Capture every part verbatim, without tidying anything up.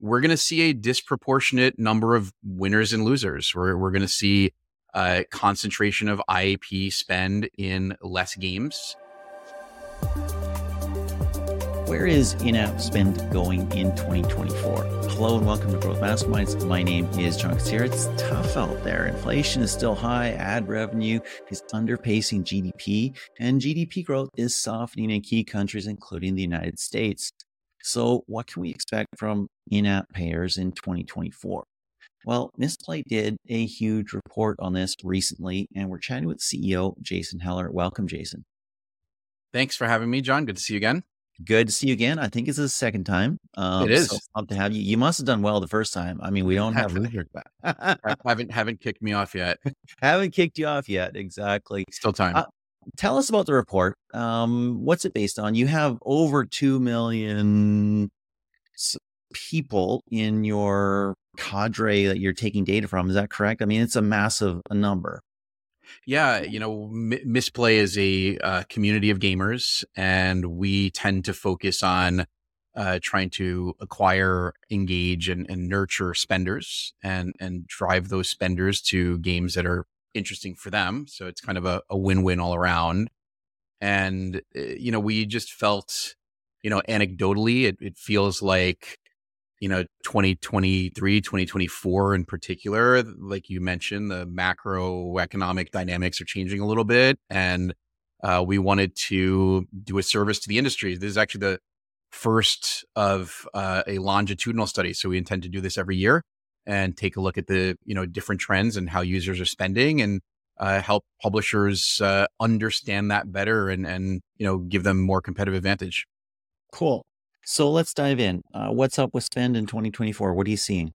we're going to see a disproportionate number of winners and losers. We're, we're going to see a concentration of I A P spend in less games. Where is in-app spend going in twenty twenty-four? Hello and welcome to Growth Masterminds. My name is John Kassir. It's tough out there. Inflation is still high. Ad revenue is underpacing G D P, and G D P growth is softening in key countries, including the United States. So what can we expect from in-app payers in twenty twenty-four? Well, Mistplay did a huge report on this recently, and we're chatting with C E O Jason Heller. Welcome, Jason. Thanks for having me, John. Good to see you again. Good to see you again. I think it's the second time. Um, it is. So love to have you. You must have done well the first time. I mean, we don't have losers back. haven't haven't kicked me off yet. haven't kicked you off yet. Exactly. Still time. Uh, tell us about the report. Um, what's it based on? You have over two million people in your cadre that you're taking data from. Is that correct? I mean, it's a massive a number. Yeah, you know, M- Mistplay is a uh, community of gamers, and we tend to focus on uh, trying to acquire, engage, and, and nurture spenders, and and drive those spenders to games that are interesting for them. So it's kind of a, a win-win all around. And uh, you know, we just felt, you know, anecdotally, it, it feels like, you know, twenty twenty-three, twenty twenty-four in particular, like you mentioned, the macroeconomic dynamics are changing a little bit. And uh, we wanted to do a service to the industry. This is actually the first of uh, a longitudinal study. So we intend to do this every year and take a look at the, you know, different trends and how users are spending, and uh, help publishers uh, understand that better and, and, you know, give them more competitive advantage. Cool. So let's dive in. Uh, what's up with spend in twenty twenty-four? What are you seeing?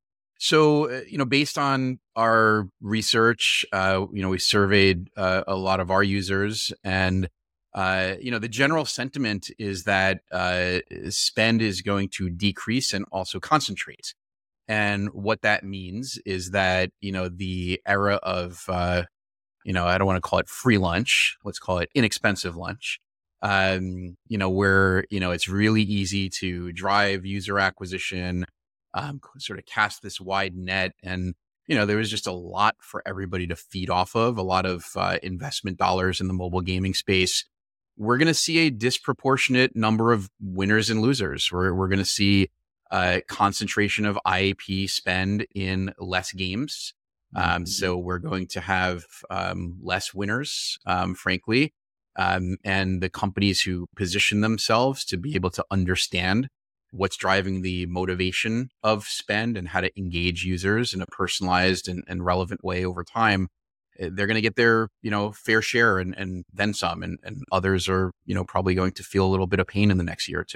So, uh, you know, based on our research, uh, you know, we surveyed uh, a lot of our users, and, uh, you know, the general sentiment is that uh, spend is going to decrease and also concentrate. And what that means is that, you know, the era of, uh, you know, I don't want to call it free lunch, let's call it inexpensive lunch. Um, you know, where, you know, it's really easy to drive user acquisition, um, sort of cast this wide net. And, you know, there was just a lot for everybody to feed off of, a lot of uh, investment dollars in the mobile gaming space. We're going to see a disproportionate number of winners and losers. We're, we're going to see a concentration of I A P spend in less games. Um, so we're going to have um, less winners, um, frankly. Um, and the companies who position themselves to be able to understand what's driving the motivation of spend and how to engage users in a personalized and, and relevant way over time, they're going to get their, you know, fair share and, and then some. And, and others are, you know, probably going to feel a little bit of pain in the next year or two.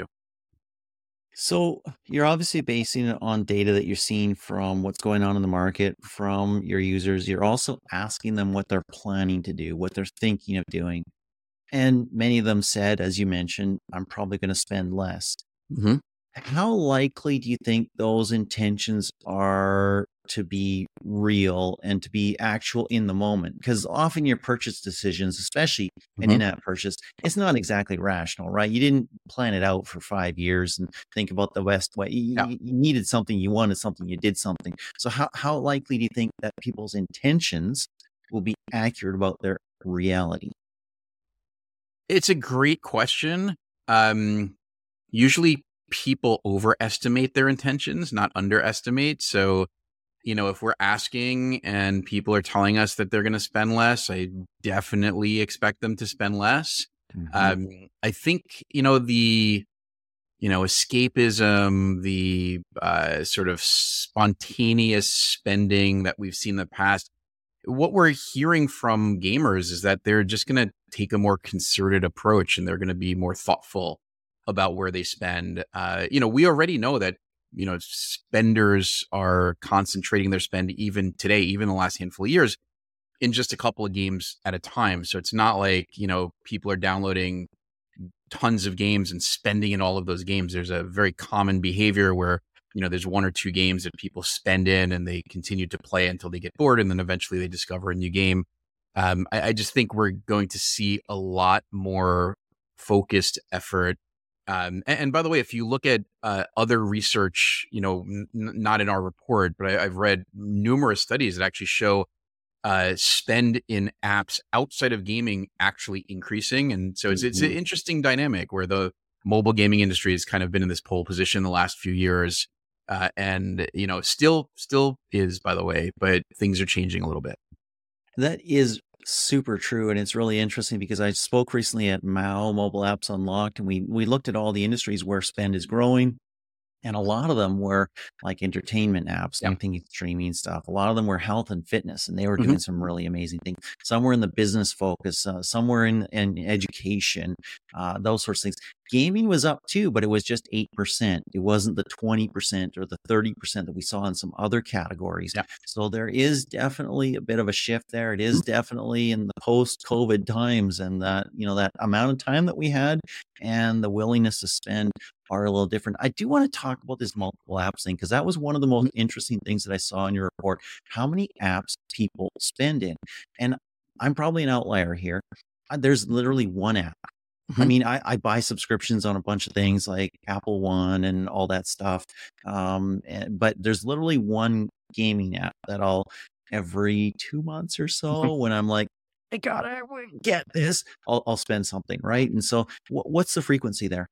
So you're obviously basing it on data that you're seeing from what's going on in the market, from your users. You're also asking them what they're planning to do, what they're thinking of doing. And many of them said, as you mentioned, I'm probably going to spend less. Mm-hmm. How likely do you think those intentions are to be real and to be actual in the moment? Because often your purchase decisions, especially an Mm-hmm. in-app purchase, it's not exactly rational, right? You didn't plan it out for five years and think about the best way. You, Yeah. you needed something, you wanted something, you did something. So how, how likely do you think that people's intentions will be accurate about their reality? It's a great question. Um, usually people overestimate their intentions, not underestimate. So, you know, if we're asking and people are telling us that they're going to spend less, I definitely expect them to spend less. Mm-hmm. Um, I think, you know, the, you know, escapism, the uh, sort of spontaneous spending that we've seen in the past, what we're hearing from gamers is that they're just going to take a more concerted approach, and they're going to be more thoughtful about where they spend. Uh, you know, we already know that, you know, spenders are concentrating their spend even today, even the last handful of years, in just a couple of games at a time. So it's not like, you know, people are downloading tons of games and spending in all of those games. There's a very common behavior where, you know, there's one or two games that people spend in and they continue to play until they get bored, and then eventually they discover a new game. Um, I, I just think we're going to see a lot more focused effort Um, and, and by the way, if you look at uh, other research, you know, n- not in our report, but I, I've read numerous studies that actually show uh, spend in apps outside of gaming actually increasing. And so it's it's an Mhm. interesting dynamic where the mobile gaming industry has kind of been in this pole position the last few years, uh, and you know, still still is, by the way, but things are changing a little bit. That is super true, and it's really interesting because I spoke recently at M A U Mobile Apps Unlocked, and we we looked at all the industries where spend is growing. And a lot of them were like entertainment apps, Yeah. anything streaming stuff. A lot of them were health and fitness, and they were hmm doing some really amazing things. Some were in the business focus, uh, some were in, in education, uh, those sorts of things. Gaming was up too, but it was just eight percent. It wasn't the twenty percent or the thirty percent that we saw in some other categories. Yeah. So there is definitely a bit of a shift there. It is Mhm. definitely in the post-COVID times, and that, you know, that amount of time that we had and the willingness to spend are a little different. I do want to talk about this multiple apps thing because that was one of the most Mhm. interesting things that I saw in your report. How many apps people spend in. And I'm probably an outlier here. Uh, There's literally one app. I Mhm. mean, I, I buy subscriptions on a bunch of things like Apple One and all that stuff. Um, and, but there's literally one gaming app that I'll every two months or Mhm. so when I'm like, I gotta get this, I'll, I'll spend something, right? And so, wh- what's the frequency there?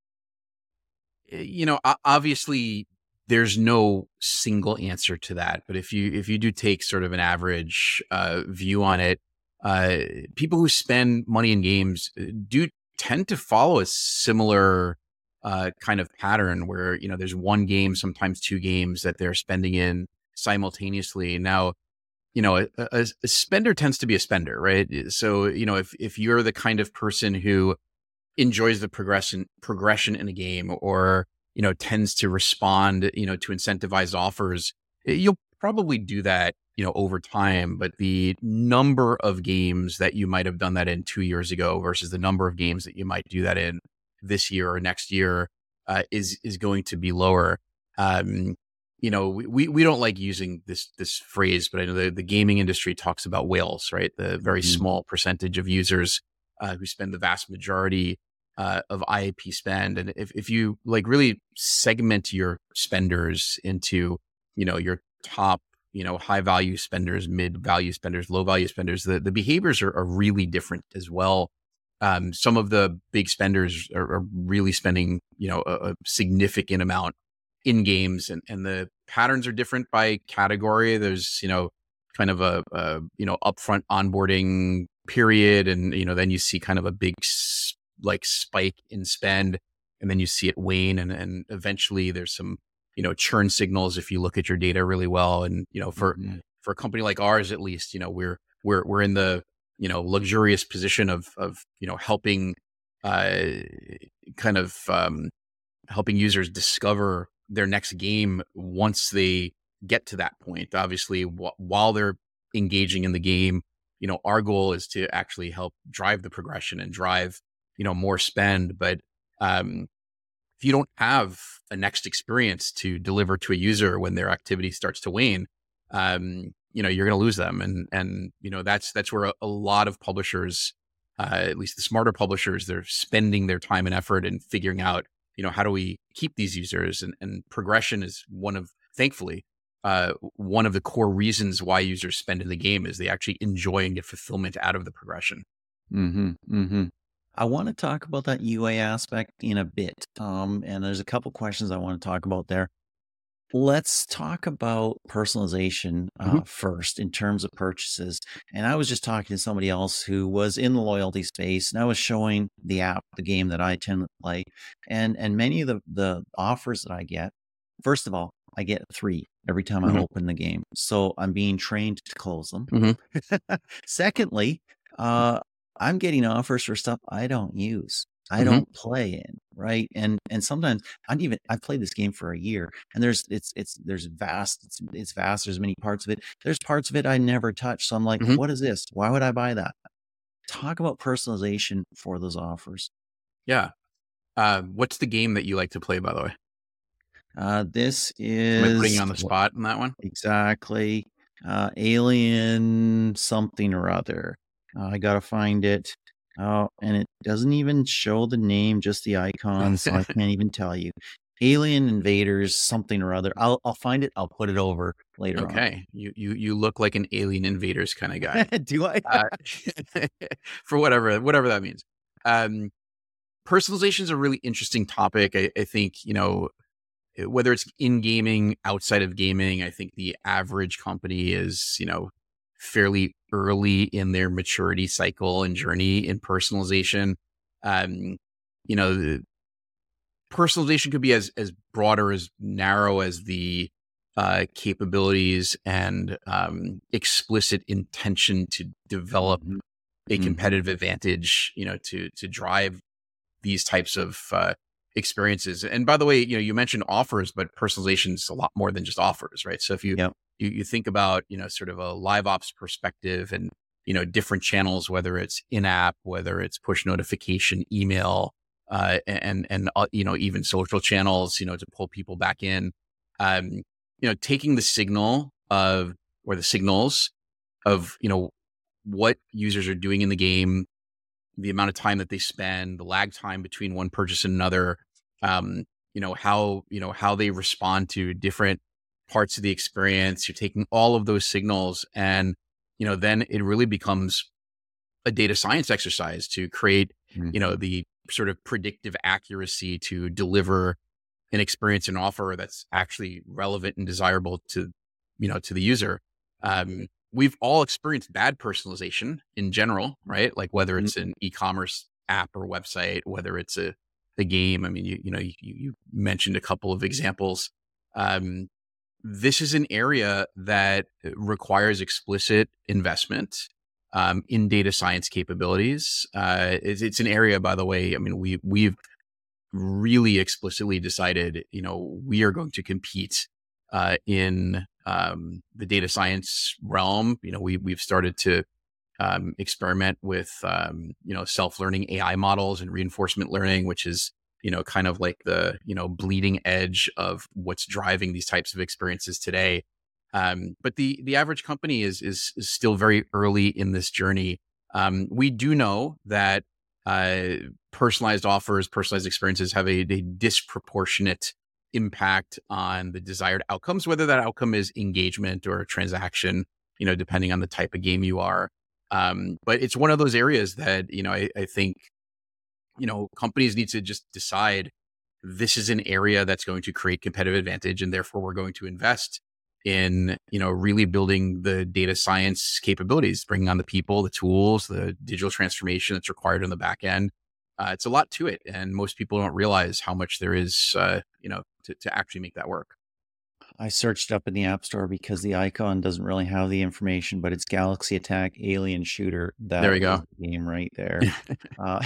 You know, o- obviously there's no single answer to that, but if you if you do take sort of an average uh, view on it, uh, people who spend money in games uh, do tend to follow a similar uh, kind of pattern where, you know, there's one game, sometimes two games that they're spending in simultaneously. Now, you know, a, a, a spender tends to be a spender, right? So, you know, if if you're the kind of person who enjoys the progression progression in a game, or you know, tends to respond, you know, to incentivized offers, eh, you'll probably do that, you know, over time. But the number of games that you might have done that in two years ago versus the number of games that you might do that in this year or next year uh, is is going to be lower. um you know, we, we we don't like using this this phrase, but I know the, the gaming industry talks about whales, right? The very Mhm. small percentage of users uh, who spend the vast majority uh, of I A P spend. And if, if you like really segment your spenders into, you know, your top, you know, high value spenders, mid value spenders, low value spenders, the, the behaviors are, are really different as well. Um, some of the big spenders are, are really spending, you know, a, a significant amount in games, and, and the patterns are different by category. There's, you know, kind of a, a you know, upfront onboarding period, and you know, then you see kind of a big like spike in spend, and then you see it wane, and and eventually there's some, you know, churn signals if you look at your data really well. And you know, for Mhm. for a company like ours, at least, you know, we're we're we're in the, you know, luxurious position of of you know, helping uh kind of um helping users discover their next game once they get to that point. Obviously, wh- while they're engaging in the game, you know, our goal is to actually help drive the progression and drive, you know, more spend. But um, if you don't have a next experience to deliver to a user when their activity starts to wane, um, you know, you're going to lose them. And and you know, that's that's where a, a lot of publishers, uh, at least the smarter publishers, they're spending their time and effort in figuring out, you know, how do we keep these users? And and progression is one of, thankfully, uh, one of the core reasons why users spend in the game is they actually enjoy and get fulfillment out of the progression. Mhm, mhm. I wanna talk about that U A aspect in a bit, um, and there's a couple questions I wanna talk about there. Let's talk about personalization, hmm uh, first in terms of purchases, and I was just talking to somebody else who was in the loyalty space, and I was showing the app, the game that I tend to play, and and many of the the offers that I get, first of all, I get three every time I hmm open the game, so I'm being trained to close them. hmm Secondly, uh, I'm getting offers for stuff I don't use. I hmm don't play in, right? And and sometimes I've even I've played this game for a year, and there's it's it's there's vast it's it's vast. There's many parts of it. There's parts of it I never touch. So I'm like, hmm what is this? Why would I buy that? Talk about personalization for those offers. Yeah. Uh, what's the game that you like to play, by the way? Uh, this Am I putting you is on the wh- spot in that one? exactly uh, Alien something or other. Uh, I gotta find it. Oh, and it doesn't even show the name, just the icon, so I can't even tell you. Alien Invaders, something or other. I'll I'll find it. I'll put it over later on. Okay, you you you look like an Alien Invaders kind of guy, Do I? uh, for whatever whatever that means. Um, personalization is a really interesting topic. I, I think you know whether it's in gaming, outside of gaming. I think the average company is you know fairly early in their maturity cycle and journey in personalization. Um, you know, the personalization could be as as broad or as narrow as the uh, capabilities and um, explicit intention to develop Mhm. a Mhm. competitive advantage. You know, to to drive these types of uh, experiences. And by the way, you know, you mentioned offers, but personalization is a lot more than just offers, right? So if you Yep. you, you think about, you know, sort of a live ops perspective and, you know, different channels, whether it's in-app, whether it's push notification, email, uh, and, and, uh, you know, even social channels, you know, to pull people back in, um, you know, taking the signal of, or the signals of, you know, what users are doing in the game, the amount of time that they spend, the lag time between one purchase and another, um, you know, how, you know, how they respond to different parts of the experience. You're taking all of those signals and, you know, then it really becomes a data science exercise to create, you know, Mhm. the sort of predictive accuracy to deliver an experience and offer that's actually relevant and desirable to, you know, to the user. Um, we've all experienced bad personalization in general, right? Like whether Mhm. it's an e-commerce app or website, whether it's a, a game. I mean, you, you know, you, you mentioned a couple of examples. Um, this is an area that requires explicit investment um, in data science capabilities. Uh, it's, it's an area, by the way. I mean, we we've really explicitly decided, you know, we are going to compete uh, in um, the data science realm. You know, we we've started to um, experiment with um, you know self-learning A I models and reinforcement learning, which is you know kind of like the you know bleeding edge of what's driving these types of experiences today. Um, but the the average company is is, is still very early in this journey. Um, we do know that uh, personalized offers, personalized experiences have a, a disproportionate impact on the desired outcomes, whether that outcome is engagement or a transaction, you know, depending on the type of game you are. Um, but it's one of those areas that, you know, I, I think, you know, companies need to just decide this is an area that's going to create competitive advantage. And therefore we're going to invest in, you know, really building the data science capabilities, bringing on the people, the tools, the digital transformation that's required on the back end. Uh, it's a lot to it. And most people don't realize how much there is, uh, you know, to, to actually make that work. I searched up in the App Store because the icon doesn't really have the information, but it's Galaxy Attack Alien Shooter. There That we is go. the game right there. Uh,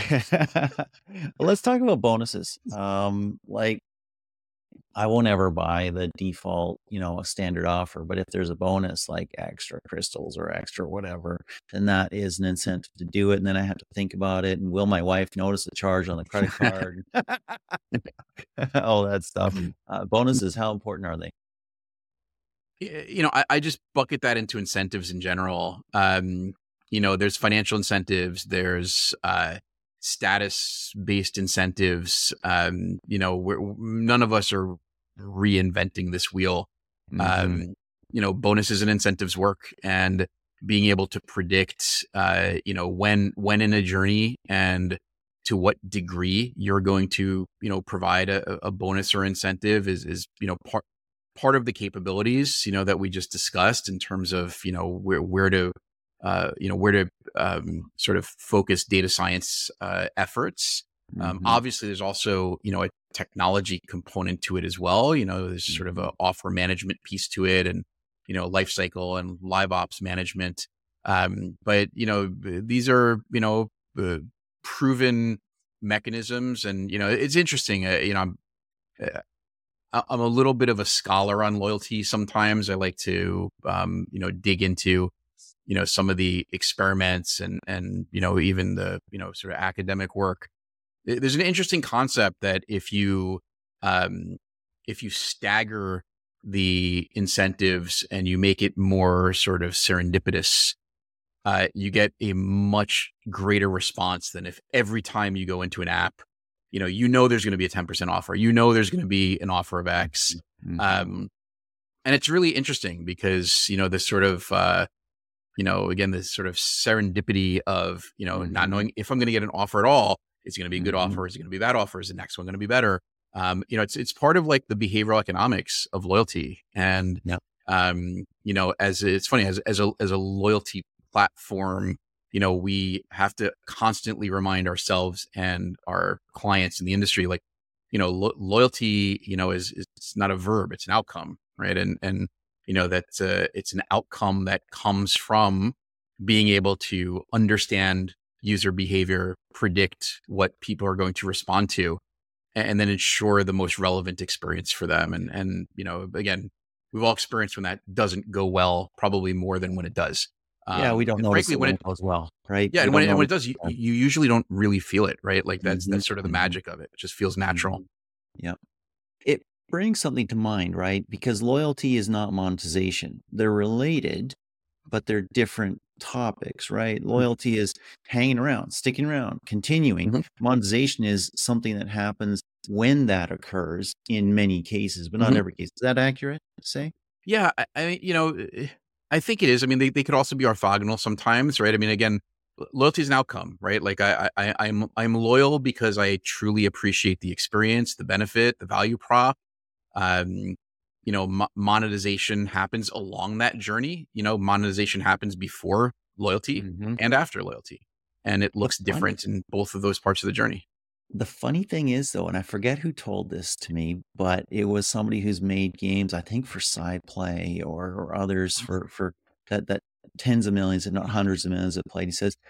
let's talk about bonuses. Um, like I won't ever buy the default, you know, standard offer, but if there's a bonus like extra crystals or extra whatever, then that is an incentive to do it. And then I have to think about it. And will my wife notice the charge on the credit card? All that stuff. Uh, bonuses, how important are they? Y- you know, I, I just bucket that into incentives in general. Um, you know, there's financial incentives, there's uh, status based incentives. Um, you know, we're, none of us are reinventing this wheel. Hmm. Um, you know, bonuses and incentives work, and being able to predict, uh, you know, when when in a journey and to what degree you're going to, you know, provide a, a bonus or incentive is is you know part part of the capabilities, you know, that we just discussed in terms of, you know, where, where to, uh, you know, where to um, sort of focus data science uh, efforts. Um, Hmm. obviously, there's also, you know, a technology component to it as well. You know, there's sort of Hmm. a offer management piece to it and, you know, life cycle and live ops management. Um, but, you know, these are, you know, uh, proven mechanisms. And, you know, it's interesting, uh, you know, I'm, uh, I- I'm a little bit of a scholar on loyalty. Sometimes I like to, um, you know, dig into, you know, some of the experiments and, and, you know, even the, you know, sort of academic work. Th- There's an interesting concept that if you, um, if you stagger the incentives and you make it more sort of serendipitous, uh, you get a much greater response than if every time you go into an app, you know, you know, there's going to be a ten percent offer, you know, there's going to be an offer of X. Mm-hmm. Um, and it's really interesting because, you know, this sort of, uh, you know, again, this sort of serendipity of, you know, Mm-hmm. not knowing if I'm going to get an offer at all, is it going to be a good Mm-hmm. offer? Is it going to be a bad offer? Is the next one going to be better? Um, you know, it's, it's part of like the behavioral economics of loyalty. And, Yep. um, you know, as it's funny, as, as a, as a loyalty platform, you know, we have to constantly remind ourselves and our clients in the industry, like, you know, lo- loyalty, you know, is, is it's not a verb, it's an outcome, right? And, and, you know, that's uh, it's an outcome that comes from being able to understand user behavior, predict what people are going to respond to, and, and then ensure the most relevant experience for them. And, and, you know, again, we've all experienced when that doesn't go well, probably more than when it does. Yeah, we Um, don't and notice frankly, it when when it, it goes well, right? yeah, We and when don't it, and when it notice does, you, it. you usually don't really feel it, right? Like that's, Mhm, that's sort of the mhm, magic of it. It just feels natural. mhm. Yeah. It brings something to mind, right? Because loyalty is not monetization. They're related, but they're different topics, right? Loyalty is hanging around, sticking around, continuing. Mm-hmm. Monetization is something that happens when that occurs in many cases, but not Mm-hmm. every case. Is that accurate to say? Yeah, I, I you know, eh, I think it is. I mean, they, they could also be orthogonal sometimes, right? I mean, again, lo- loyalty is an outcome, right? Like I, I I'm I'm loyal because I truly appreciate the experience, the benefit, the value prop. Um, you know, mo- monetization happens along that journey. You know, monetization happens before loyalty Mm-hmm. and after loyalty, and it The looks funny different in both of those parts of the journey. The funny thing is, though, and I forget who told this to me, but it was somebody who's made games, I think for SciPlay or or others for for that that tens of millions, if not hundreds of millions have played. He says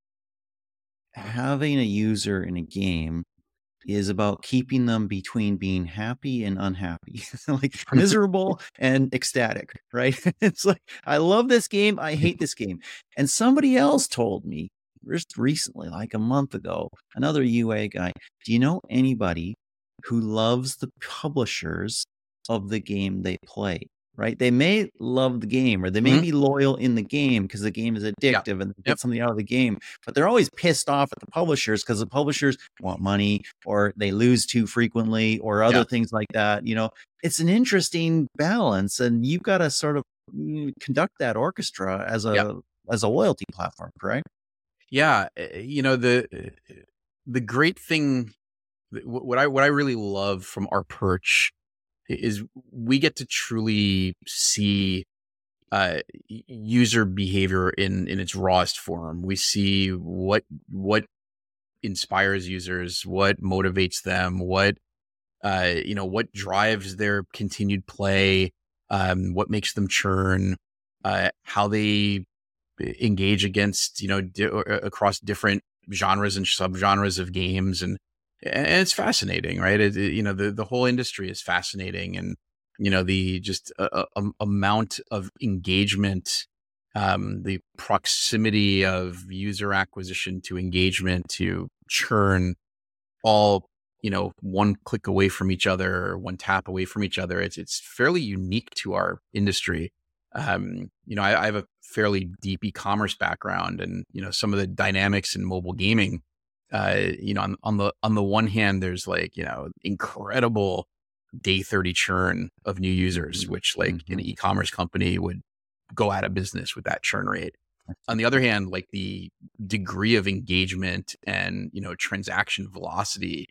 having a user in a game is about keeping them between being happy and unhappy, like miserable and ecstatic, right? It's like, I love this game, I hate this game. And somebody else told me just recently, like a month ago, another U A guy, do you know anybody who loves the publishers of the game they play? Right? They may love the game or they may Mhm. be loyal in the game because the game is Yeah. addictive and they Yep. get something out of the game, but they're always pissed off at the publishers because the publishers want money or they lose too frequently or other Yeah. things like that. You know, it's an interesting balance and you've got to sort of mm, conduct that orchestra as Yeah. a as a loyalty platform, correct? Yeah. eh, You know, the eh, the great thing, th- wh- what I what I really love from our perch i- is we get to truly see uh, y- user behavior in in its rawest form. We see what what inspires users, what motivates them, what uh, you know, what drives their continued play, um, what makes them churn, uh, how they engage against, you know, di- or, uh, across different genres and subgenres of games, and and it's fascinating, right? It, it- you know, the the whole industry is fascinating, and you know, the just a, a, amount of engagement, um, the proximity of user acquisition to engagement to churn, all, you know, one click away from each other, or one tap away from each other. It's it's fairly unique to our industry. Um, you know, I, I have a fairly deep e-commerce background, and you know, some of the dynamics in mobile gaming. Uh, you know, on, on the on the one hand, there's like, you know, incredible day thirty churn of new users, which like an Mhm. e-commerce company would go out of business with that churn rate. On the other hand, like the degree of engagement and, you know, transaction velocity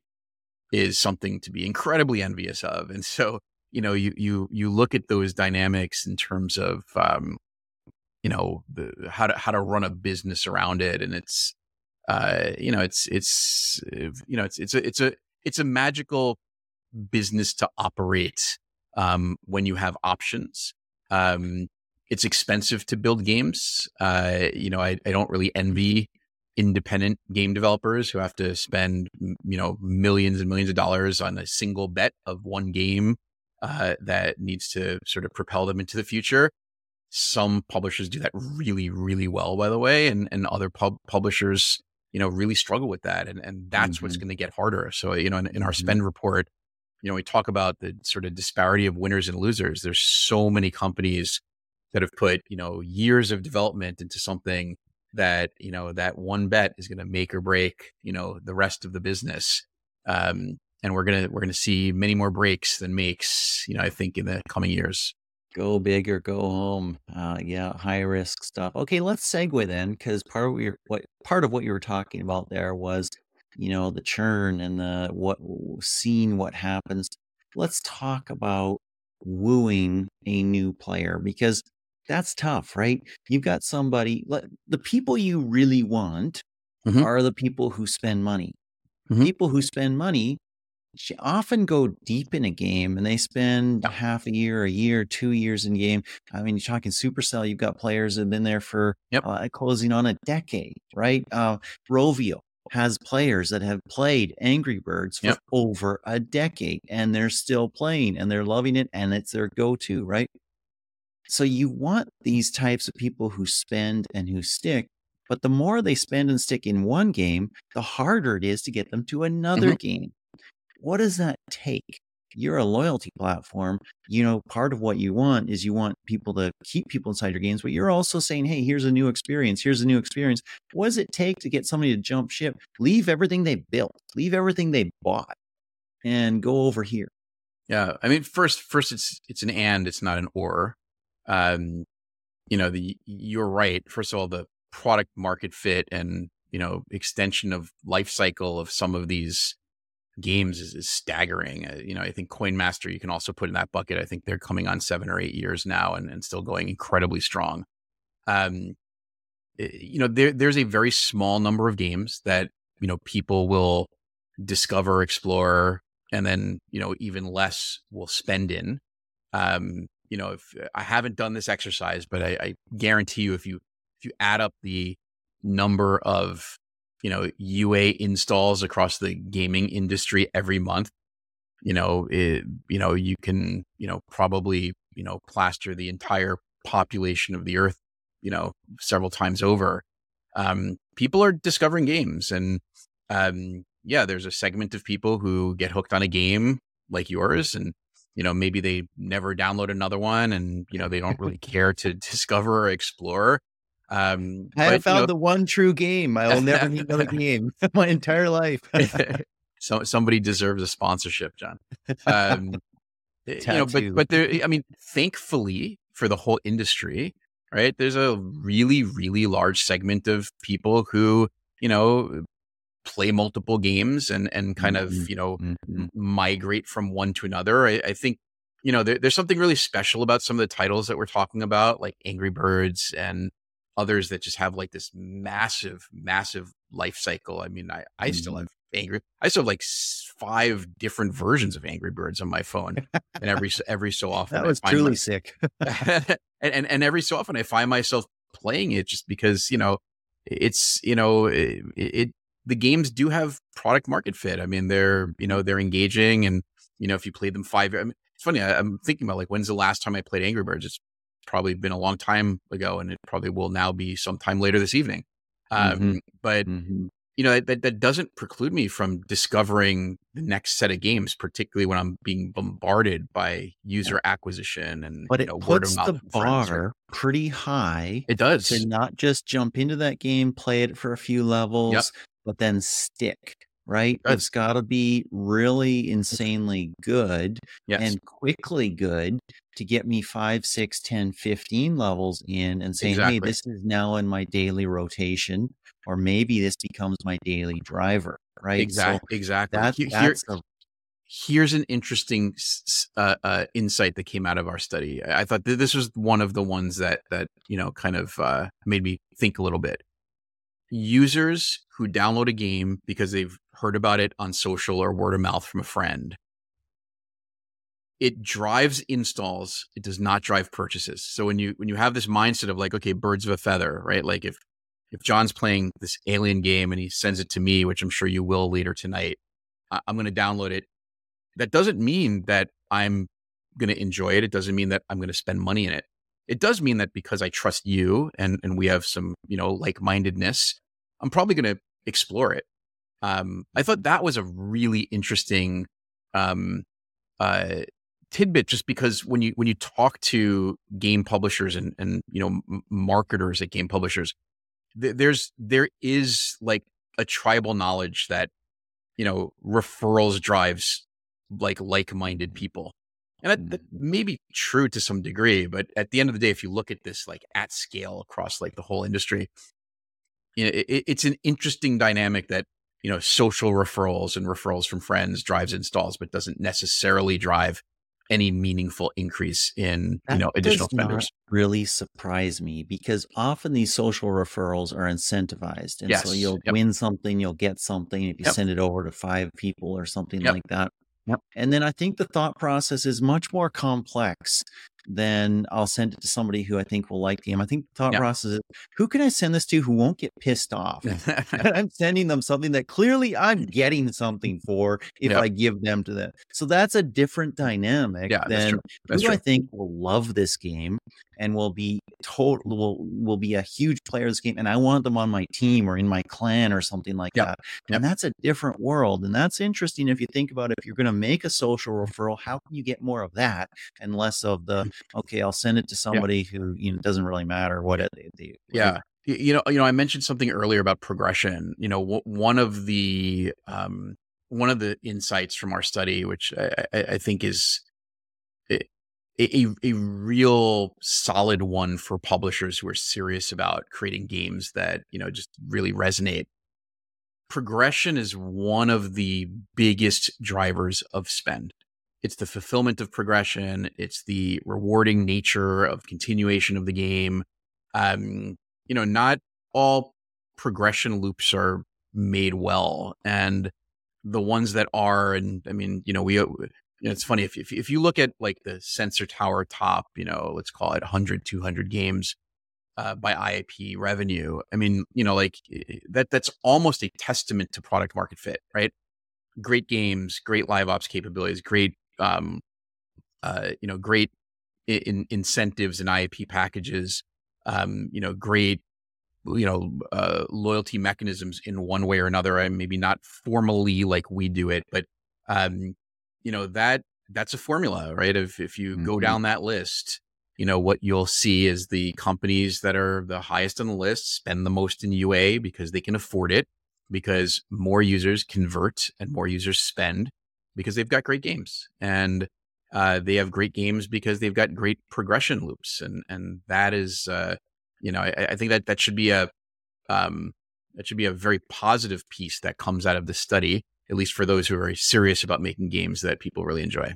is something to be incredibly envious of. And so, you know, you you you look at those dynamics in terms of, um, you know, the how to how to run a business around it, and it's uh, you know, it's it's uh, you know, it's it's a it's a it's a magical business to operate, um, when you have options. Um, it's expensive to build games. Uh, you know, I, I don't really envy independent game developers who have to spend, you know, millions and millions of dollars on a single bet of one game uh, that needs to sort of propel them into the future. Some publishers do that really, really well, by the way, and and other pub- publishers, you know, really struggle with that, and and that's what's Mhm. going to get harder. So, you know, in, in our Mhm. spend report, you know, we talk about the sort of disparity of winners and losers. There's so many companies that have put, you know, years of development into something that, you know, that one bet is going to make or break, you know, the rest of the business. Um, and we're going to, we're going to see many more breaks than makes, you know, I think in the coming years. Go big or go home. Uh, yeah, high risk stuff. Okay, let's segue then, because part of what you're, what part of what you were talking about there was, you know, the churn and the what seeing what happens. Let's talk about wooing a new player, because that's tough, right? You've got somebody. let- The people you really want Mhm. are the people who spend money. Mhm. People who spend money sh- often go deep in a game, and they spend Yeah. half a year, a year, two years in game. I mean, you're talking Supercell, you've got players that have been there for Yep. uh, closing on a decade, right? Uh, Rovio has players that have played Angry Birds for Yep. over a decade, and they're still playing and they're loving it, and it's their go-to, right? So you want these types of people who spend and who stick, but the more they spend and stick in one game, the harder it is to get them to another Mhm. game. What does that take? You're a loyalty platform. You know, part of what you want is you want people to keep people inside your games, but you're also saying, hey, here's a new experience. Here's a new experience. What does it take to get somebody to jump ship, leave everything they built, leave everything they bought, and go over here? Yeah. I mean, first, first it's, it's an and, it's not an or. Um, you know, the, you're right. First of all, the product market fit and, you know, extension of life cycle of some of these games is, is staggering. Uh, you know, I think Coin Master, you can also put in that bucket. I think they're coming on seven or eight years now and, and still going incredibly strong. Um, you know, there, there's a very small number of games that, you know, people will discover, explore, and then, you know, even less will spend in. Um, you know, if I haven't done this exercise, but I, I guarantee you, if you, if you add up the number of, you know, U A installs across the gaming industry every month, you know, it, you know, you can, you know, probably, you know, plaster the entire population of the earth, you know, several times over. Um, people are discovering games, and um, yeah, there's a segment of people who get hooked on a game like yours, and you know, maybe they never download another one, and you know, they don't really care to discover or explore. Um, I but have found you know, the one true game. I will never need another game my entire life. so somebody deserves a sponsorship, John. Um, you know, but Tattoo. but there, I mean, thankfully for the whole industry, right? There's a really, really large segment of people who, you know, play multiple games and and kind Mhm, of, you know, mhm. m- migrate from one to another. I, I think, you know, there, there's something really special about some of the titles that we're talking about, like Angry Birds and others that just have like this massive, massive life cycle. I mean, I, I still Mhm. have Angry, I still have like s- five different versions of Angry Birds on my phone. And every, s- every so often That I was find truly my, sick. and, and, and every so often I find myself playing it just because, you know, it's, you know, it, it the games do have product market fit. I mean, they're, you know, they're engaging, and, you know, if you play them five, I mean, it's funny. I, I'm thinking about like, when's the last time I played Angry Birds? It's probably been a long time ago, and it probably will now be sometime later this evening. Um, Mhm, but mhm. you know, that, that doesn't preclude me from discovering the next set of games, particularly when I'm being bombarded by user acquisition and, But you it know, word of puts mouth the from friends. Right? bar pretty high It to does. not just jump into that game, play it for a few Yep. levels, but then stick, right? It does. It's got to be really insanely good Yes. and quickly good to get me five, six, ten, fifteen levels in and saying, hey, Exactly. this is now in my daily rotation, or maybe this becomes my daily driver, right? Exact, So exactly. that Here, that's a here's an interesting s- uh, uh, insight that came out of our study. I I thought th- this was one of the ones that that you know kind of uh, made me think a little bit. Users who download a game because they've heard about it on social or word of mouth from a friend, it drives installs. It does not drive purchases. So when you when you have this mindset of like, okay, birds of a feather, right? Like if if John's playing this alien game and he sends it to me, which I'm sure you will later tonight, I- I'm going to download it. That doesn't mean that I'm going to enjoy it. It doesn't mean that I'm going to spend money in it. It does mean that because I trust you and and we have some, you know, like-mindedness, I'm probably going to explore it. Um, I thought that was a really interesting um, uh, tidbit, just because when you when you talk to game publishers and and you know m- marketers at game publishers, th- there's there is like a tribal knowledge that, you know, referrals drives like like-minded people. And that, that may be true to some degree, but at the end of the day, if you look at this like at scale across like the whole industry, you know, it, it's an interesting dynamic that, you know, social referrals and referrals from friends drives installs, but doesn't necessarily drive any meaningful increase in, That you know, additional does not spenders. really surprise me, because often these social referrals are incentivized. And so Yes. you'll Yep. win something, you'll get something if you Yep. send it over to five people or something Yep. like that. Yep. And then I think the thought process is much more complex than I'll send it to somebody who I think will like the game. I think the thought Yep. process is, who can I send this to who won't get pissed off? I'm sending them something that clearly I'm getting something for if Yep. I give them to them. So that's a different dynamic Yeah, that's than true. That's who true. I think will love this game and will be total will will be a huge player of this game, and I want them on my team or in my clan or something like Yep. that. Yep. And that's a different world, and that's interesting if you think about it. If you're going to make a social referral, how can you get more of that and less of the, okay, I'll send it to somebody who, you know, doesn't really matter what it they, they Yeah. Y- You know, you know, I mentioned something earlier about progression. You know, w- one of the um, one of the insights from our study, which I, I, I think is a, a a real solid one for publishers who are serious about creating games that, you know, just really resonate. Progression is one of the biggest drivers of spend. It's the fulfillment of progression. It's the rewarding nature of continuation of the game. Um, you know, not all progression loops are made well, and the ones that are, and I mean, you know, we, you know, it's funny if if if you look at like the Sensor Tower top, you know, let's call it one hundred, two hundred games uh, by I A P revenue. I mean, you know, like that that's almost a testament to product market fit, right? Great games, great live ops capabilities, great, um, uh, you know, great in, incentives and I A P packages, um, you know, great, you know, uh, loyalty mechanisms in one way or another. I maybe not formally like we do it, but, um, you know, that that's a formula, right? If, if you go Mhm. down that list, you know, what you'll see is the companies that are the highest on the list spend the most in U A because they can afford it, because more users convert and more users spend because they've got great games, and uh, they have great games because they've got great progression loops. And, and that is, uh, you know, I, I think that that should be a, um, that should be a very positive piece that comes out of the study, at least for those who are very serious about making games that people really enjoy.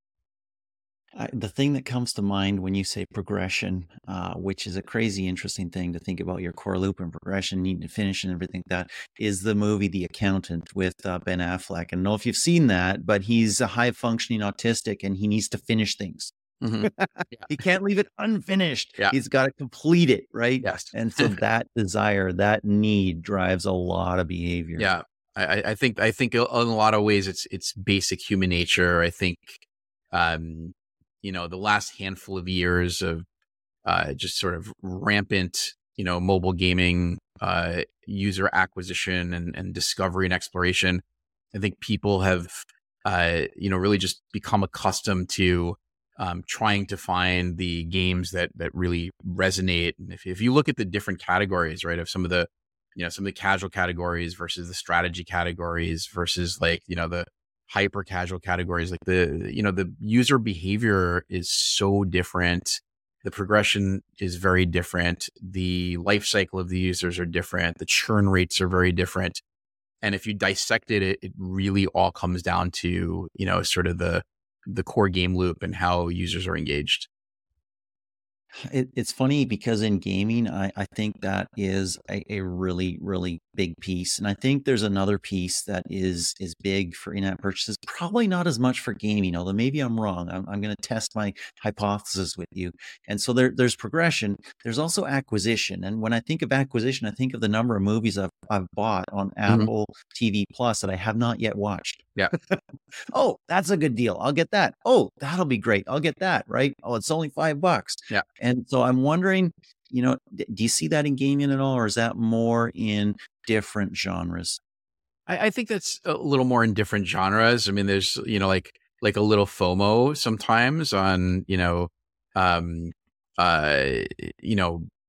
I, the thing that comes to mind when you say progression, uh, which is a crazy interesting thing to think about your core loop and progression, needing to finish and everything like that, is the movie The Accountant with uh, Ben Affleck. I don't know if you've seen that, but he's a high functioning autistic and he needs to finish things. Mm-hmm. Yeah. He can't leave it unfinished. Yeah. He's got to complete it, right? Yes. And so that desire, that need drives a lot of behavior. Yeah. I, I think, I think in a lot of ways it's, it's basic human nature. I think, um, you know, the last handful of years of uh, just sort of rampant, you know, mobile gaming, uh, user acquisition and, and discovery and exploration, I think people have, uh, you know, really just become accustomed to um, trying to find the games that that really resonate. And if, if you look at the different categories, right, of some of the, you know, some of the casual categories versus the strategy categories versus like, you know, the hyper casual categories, like the, you know, the user behavior is so different. The progression is very different. The life cycle of the users are different. The churn rates are very different. And if you dissect it, it, it really all comes down to, you know, sort of the, the core game loop and how users are engaged. It, it's funny because in gaming, I, I think that is a, a really, really big piece. And I think there's another piece that is is big for in-app purchases, probably not as much for gaming, although maybe I'm wrong. I'm, I'm going to test my hypothesis with you. And so there, there's progression. There's also acquisition. And when I think of acquisition, I think of the number of movies I've, I've bought on Mhm. Apple T V Plus that I have not yet watched. Yeah. Oh, that's a good deal. I'll get that. Oh, that'll be great. I'll get that. Right. Oh, it's only five bucks. Yeah. And so I'm wondering, you know, d- do you see that in gaming at all, or is that more in different genres? I, I think that's a little more in different genres. I mean, there's, you know, like, like a little FOMO sometimes on, you know, um, uh, you know,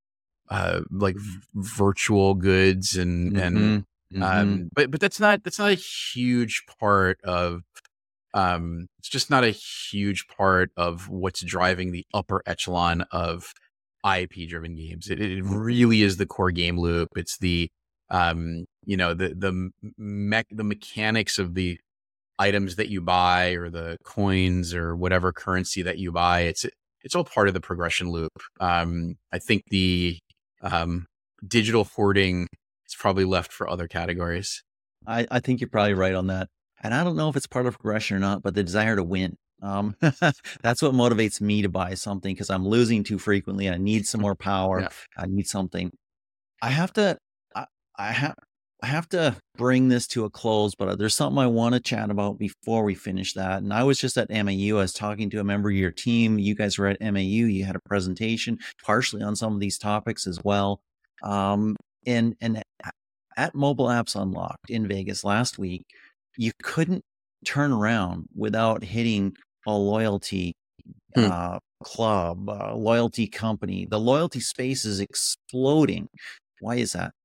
uh, like v- virtual goods and, Mm-hmm. and, Mm-hmm. um, but, but that's not, that's not a huge part of, um, it's just not a huge part of what's driving the upper echelon of I P driven games. It, it really is the core game loop. It's the, um, you know, the, the, me- the mechanics of the items that you buy or the coins or whatever currency that you buy. It's, it's all part of the progression loop. Um, I think the, um, digital hoarding is probably left for other categories. I, I think you're probably right on that. And I don't know if it's part of progression or not, but the desire to win. Um, that's what motivates me to buy something, because I'm losing too frequently. I need some more power. Yeah. I need something. I have to, I, I have, I have to bring this to a close, but there's something I want to chat about before we finish that. And I was just at M A U. I was talking to a member of your team. You guys were at M A U. You had a presentation partially on some of these topics as well. Um, and, and at Mobile Apps Unlocked in Vegas last week, you couldn't turn around without hitting a loyalty Hmm. uh, club, uh, loyalty company. The loyalty space is exploding. Why is that?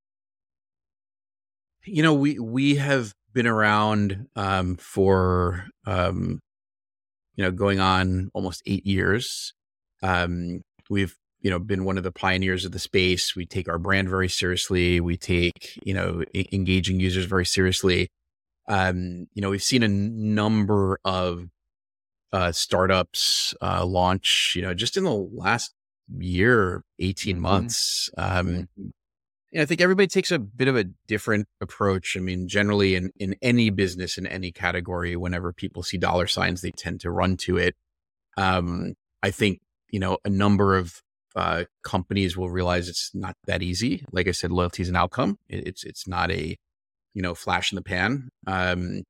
You know, we, we have been around, um, for, um, you know, going on almost eight years. Um, we've, you know, been one of the pioneers of the space. We take our brand very seriously. We take, you know, e- engaging users very seriously. Um, you know, we've seen a n- number of, uh, startups, uh, launch, you know, just in the last year, eighteen Mhm. months. Um, Mhm. you know, I think everybody takes a bit of a different approach. I mean, generally in, in any business, in any category, whenever people see dollar signs, they tend to run to it. Um, I think, you know, a number of uh, companies will realize it's not that easy. Like I said, loyalty is an outcome. It, it's it's not a, you know, flash in the pan. Um,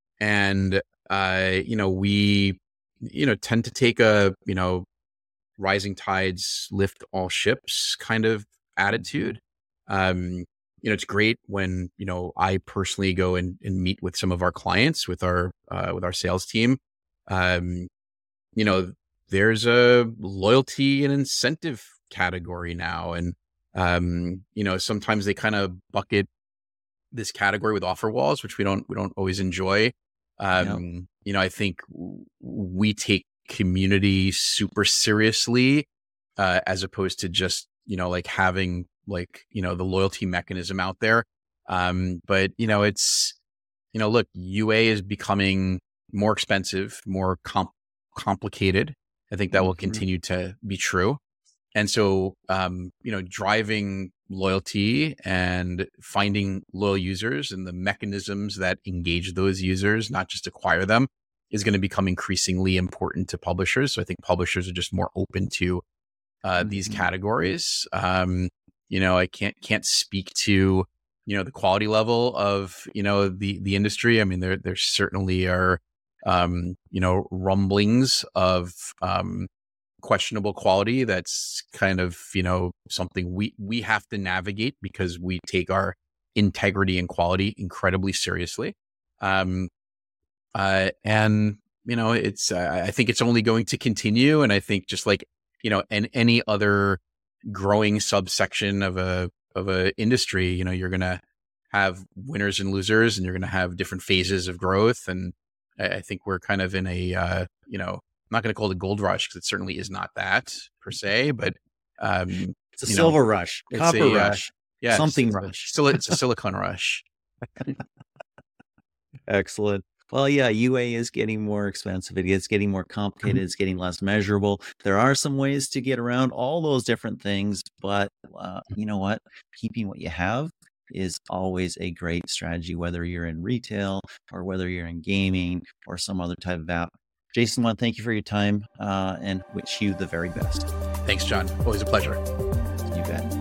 and uh, you know, we, you know, tend to take a, you know, rising tides lift all ships kind of attitude. Um, you know, it's great when, you know, I personally go and, and meet with some of our clients with our, uh, with our sales team. Um, you know, there's a loyalty and incentive category now. And, um, you know, sometimes they kind of bucket this category with offer walls, which we don't, we don't always enjoy. Um, Yep. you know, I think w- we take community super seriously, uh, as opposed to just, you know, like having like, you know, the loyalty mechanism out there. Um, but, you know, it's, you know, look, U A is becoming more expensive, more com- complicated. I think that will Mhm. continue to be true. And so, um, you know, driving loyalty and finding loyal users and the mechanisms that engage those users, not just acquire them, is going to become increasingly important to publishers. So I think publishers are just more open to uh, these Mhm. categories. Um, you know, I can't can't speak to, you know, the quality level of, you know, the the industry. I mean, there there certainly are, um, you know, rumblings of um, questionable quality. That's kind of, you know, something we we have to navigate because we take our integrity and quality incredibly seriously. Um, uh, and you know, it's uh, I think it's only going to continue. And I think just like, you know, and any other growing subsection of a of a industry, you know, you're gonna have winners and losers, and you're gonna have different phases of growth. And I, I think we're kind of in a uh, you know, I'm not going to call it a gold rush because it certainly is not that per se, but um, It's a you know, silver rush, it's copper a uh, rush, yeah, it's, something it's a, rush. still it's a silicon rush. Excellent. Well, yeah, U A is getting more expensive. It is getting more complicated. It's getting less measurable. There are some ways to get around all those different things, but uh, you know what? Keeping what you have is always a great strategy, whether you're in retail or whether you're in gaming or some other type of app. Jason, I want to thank you for your time uh, and wish you the very best. Thanks, John. Always a pleasure. You bet.